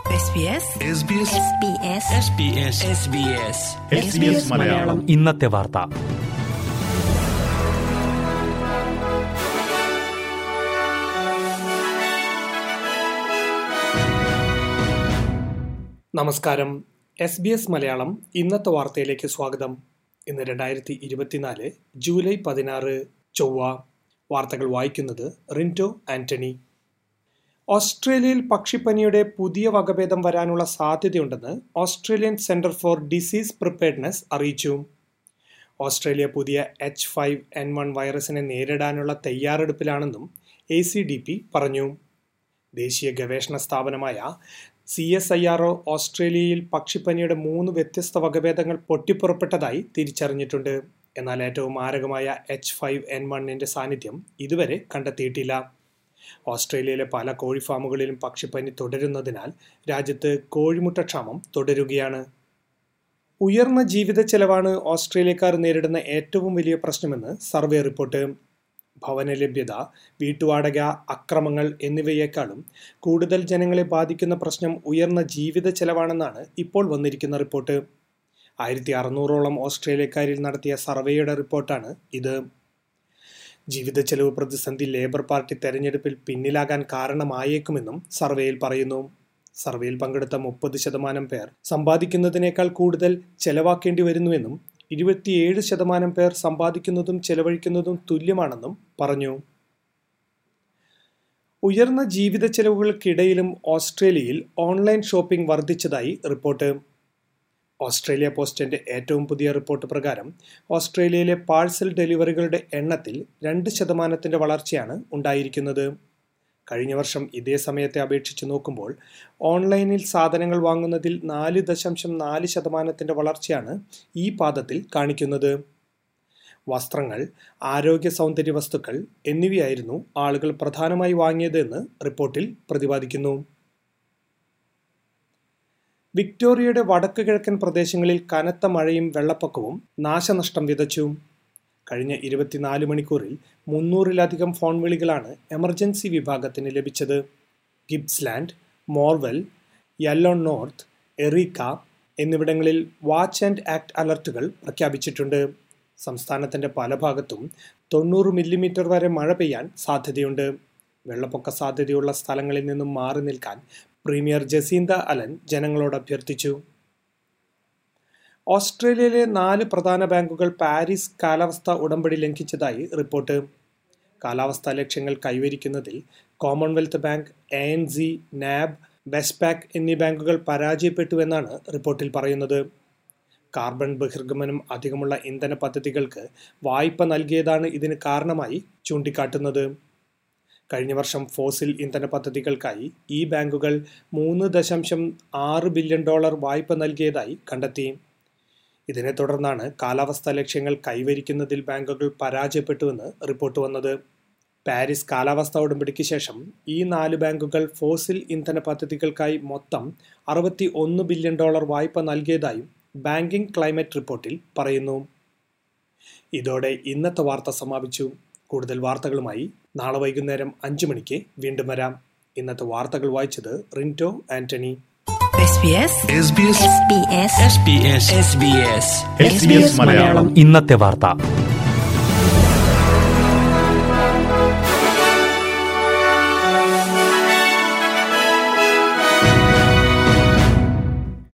മലയാളം ഇന്നത്തെ വാർത്ത. നമസ്കാരം. SBS മലയാളം ഇന്നത്തെ വാർത്തയിലേക്ക് സ്വാഗതം. ഇന്ന് 2024 ജൂലൈ 16 ചൊവ്വ. വാർത്തകൾ വായിക്കുന്നത് റിൻറ്റോ ആന്റണി. ഓസ്ട്രേലിയയിൽ പക്ഷിപ്പനിയുടെ പുതിയ വകഭേദം വരാനുള്ള സാധ്യതയുണ്ടെന്ന് Australian centre for disease preparedness അറിയിച്ചു. ഓസ്ട്രേലിയ പുതിയ H5N1 വൈറസിനെ നേരിടാനുള്ള തയ്യാറെടുപ്പിലാണെന്നും ACDP പറഞ്ഞു. ദേശീയ ഗവേഷണ സ്ഥാപനമായ CSIRO ഓസ്ട്രേലിയയിൽ പക്ഷിപ്പനിയുടെ 3 വ്യത്യസ്ത വകഭേദങ്ങൾ പൊട്ടിപ്പുറപ്പെട്ടതായി തിരിച്ചറിഞ്ഞിട്ടുണ്ട്. എന്നാൽ ഏറ്റവും മാരകമായ H5N1ന്റെ സാന്നിധ്യം ഇതുവരെ കണ്ടെത്തിയിട്ടില്ല. ഓസ്ട്രേലിയയിലെ പല കോഴി ഫാമുകളിലും പക്ഷിപ്പനി തുടരുന്നതിനാൽ രാജ്യത്ത് കോഴിമുട്ടക്ഷാമം തുടരുകയാണ്. ഉയർന്ന ജീവിത ചെലവാണ് ഓസ്ട്രേലിയക്കാർ നേരിടുന്ന ഏറ്റവും വലിയ പ്രശ്നമെന്ന് സർവേ റിപ്പോർട്ട്. ഭവന ലഭ്യത, വീട്ടുവാടക, അക്രമങ്ങൾ എന്നിവയേക്കാളും കൂടുതൽ ജനങ്ങളെ ബാധിക്കുന്ന പ്രശ്നം ഉയർന്ന ജീവിത ചെലവാണെന്നാണ് ഇപ്പോൾ വന്നിരിക്കുന്ന റിപ്പോർട്ട്. 1600ഓളം ഓസ്ട്രേലിയക്കാരിൽ നടത്തിയ സർവേയുടെ റിപ്പോർട്ടാണ് ഇത്. ജീവിത ചെലവ് പ്രതിസന്ധി ലേബർ പാർട്ടി തെരഞ്ഞെടുപ്പിൽ പിന്നിലാകാൻ കാരണമായേക്കുമെന്നും സർവേയിൽ പറയുന്നു. സർവേയിൽ പങ്കെടുത്ത 30% പേർ സമ്പാദിക്കുന്നതിനേക്കാൾ കൂടുതൽ ചെലവാക്കേണ്ടി വരുന്നുവെന്നും 27% പേർ സമ്പാദിക്കുന്നതും ചെലവഴിക്കുന്നതും തുല്യമാണെന്നും പറഞ്ഞു. ഉയർന്ന ജീവിത ചെലവുകൾക്കിടയിലും ഓസ്ട്രേലിയയിൽ ഓൺലൈൻ ഷോപ്പിംഗ് വർദ്ധിച്ചതായി റിപ്പോർട്ട്. ഓസ്ട്രേലിയ പോസ്റ്റിന്റെ ഏറ്റവും പുതിയ റിപ്പോർട്ട് പ്രകാരം ഓസ്ട്രേലിയയിലെ പാഴ്സൽ ഡെലിവറികളുടെ എണ്ണത്തിൽ 2% വളർച്ചയാണ് ഉണ്ടായിരിക്കുന്നത്. കഴിഞ്ഞ വർഷം ഇതേ സമയത്തെ അപേക്ഷിച്ച് നോക്കുമ്പോൾ ഓൺലൈനിൽ സാധനങ്ങൾ വാങ്ങുന്നതിൽ 4.4% വളർച്ചയാണ് ഈ പാദത്തിൽ കാണിക്കുന്നത്. വസ്ത്രങ്ങൾ, ആരോഗ്യ സൗന്ദര്യ വസ്തുക്കൾ എന്നിവയായിരുന്നു ആളുകൾ പ്രധാനമായി വാങ്ങിയതെന്ന് റിപ്പോർട്ടിൽ പ്രതിപാദിക്കുന്നു. വിക്ടോറിയയുടെ വടക്ക് കിഴക്കൻ പ്രദേശങ്ങളിൽ കനത്ത മഴയും വെള്ളപ്പൊക്കവും നാശനഷ്ടം വിതച്ചു. കഴിഞ്ഞ 24 മണിക്കൂറിൽ 300-ലധികം ഫോൺ വിളികളാണ് എമർജൻസി വിഭാഗത്തിന് ലഭിച്ചത്. Gippsland, Morwell, Yallourn North, Erica എന്നിവിടങ്ങളിൽ വാച്ച് ആൻഡ് ആക്ട് അലർട്ടുകൾ പ്രഖ്യാപിച്ചിട്ടുണ്ട്. സംസ്ഥാനത്തിന്റെ പല ഭാഗത്തും 90 മില്ലിമീറ്റർ വരെ മഴ പെയ്യാൻ സാധ്യതയുണ്ട്. വെള്ളപ്പൊക്ക സാധ്യതയുള്ള സ്ഥലങ്ങളിൽ നിന്നും മാറി നിൽക്കാൻ പ്രീമിയർ ജസീന്ത അലൻ ജനങ്ങളോട് അഭ്യർത്ഥിച്ചു. ഓസ്ട്രേലിയയിലെ 4 പ്രധാന ബാങ്കുകൾ പാരീസ് കാലാവസ്ഥാ ഉടമ്പടി ലംഘിച്ചതായി റിപ്പോർട്ട്. കാലാവസ്ഥാ ലക്ഷ്യങ്ങൾ കൈവരിക്കുന്നതിൽ Commonwealth bank, ANZ, NAB, Westpac എന്നീ ബാങ്കുകൾ പരാജയപ്പെട്ടുവെന്നാണ് റിപ്പോർട്ടിൽ പറയുന്നത്. കാർബൺ ബഹിർഗമനം അധികമുള്ള ഇന്ധന പദ്ധതികൾക്ക് വായ്പ നൽകിയതാണ് ഇതിന് കാരണമായി ചൂണ്ടിക്കാട്ടുന്നത്. കഴിഞ്ഞ വർഷം ഫോസിൽ ഇന്ധന പദ്ധതികൾക്കായി ഈ ബാങ്കുകൾ $3.6 ബില്യൺ വായ്പ നൽകിയതായി കണ്ടെത്തി. ഇതിനെ തുടർന്നാണ് കാലാവസ്ഥാ ലക്ഷ്യങ്ങൾ കൈവരിക്കുന്നതിൽ ബാങ്കുകൾ പരാജയപ്പെട്ടുവെന്ന് റിപ്പോർട്ട് വന്നത്. പാരീസ് കാലാവസ്ഥാ ഉടമ്പടിക്ക് ശേഷം ഈ 4 ബാങ്കുകൾ ഫോസിൽ ഇന്ധന പദ്ധതികൾക്കായി മൊത്തം $61 ബില്യൺ വായ്പ നൽകിയതായും ബാങ്കിംഗ് ക്ലൈമറ്റ് റിപ്പോർട്ടിൽ പറയുന്നു. ഇതോടെ ഇന്നത്തെ വാർത്ത സമാപിച്ചു. കൂടുതൽ വാർത്തകളുമായി നാളെ വൈകുന്നേരം 5 മണിക്ക് വീണ്ടും വരാം. ഇന്നത്തെ വാർത്തകൾ വായിച്ചത് റിൻറ്റോ ആന്റണി. മലയാളം ഇന്നത്തെ വാർത്ത.